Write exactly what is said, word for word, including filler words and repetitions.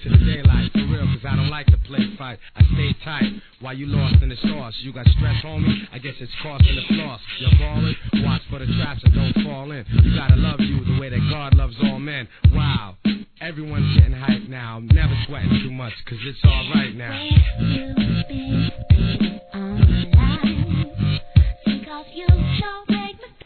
to the daylight, for real, cause I don't like to play fight. I stay tight while you lost in the sauce. You got stress, homie? I guess it's costing the floss. You're ballin'? Watch for the traps and don't fall in. You gotta love you the way that God loves all men. Wow, everyone's getting hyped now. Never sweating too much, cause it's alright now. You've been on the line because you chose